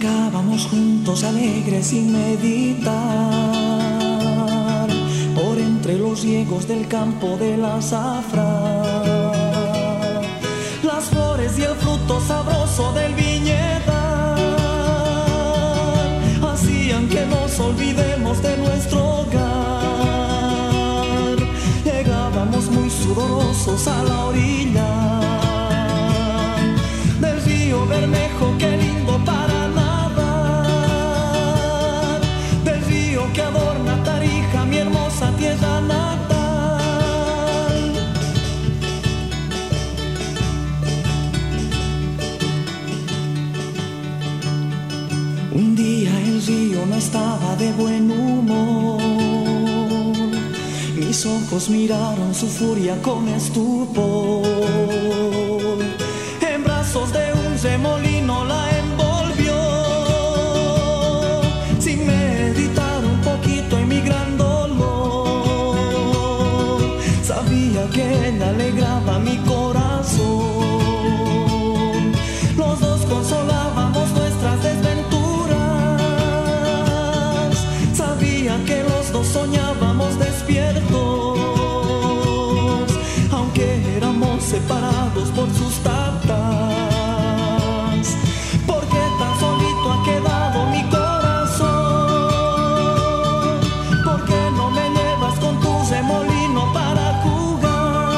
Brincábamos juntos alegres sin meditar, por entre los riegos del campo del azafrán. Las flores y el fruto sabroso del viñetal hacían que nos olvidemos de nuestro hogar. Llegábamos muy sudorosos a la orilla del río Bermejo, qué lindo para nadar, del río que adorna Tarija, mi hermosa tierra natal. Un día el río no estaba de buen humor, mis ojos miraron su furia con estupor. En brazos de un remolino la envolvió, sin meditar un poquito en mi gran dolor. Sabía que le alegraba mi corazón, los dos consolábamos nuestras desventuras. Sabía que los dos soñábamos despiertos, aunque éramos separados por sus tatas. ¿Por qué tan solito ha quedado mi corazón? ¿Por qué no me llevas con tu remolino para jugar?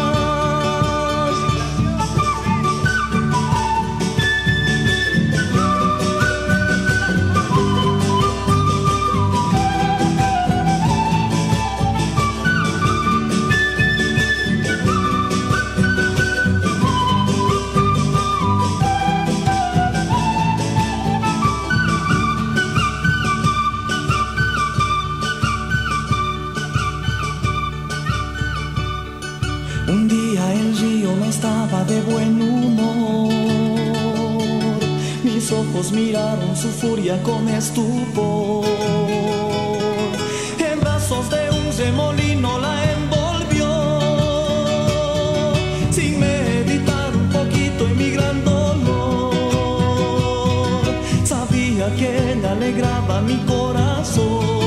Un día el río no estaba de buen humor, mis ojos miraron su furia con estupor. En brazos de un remolino la envolvió, sin meditar un poquito en mi gran dolor. Sabía que le alegraba mi corazón,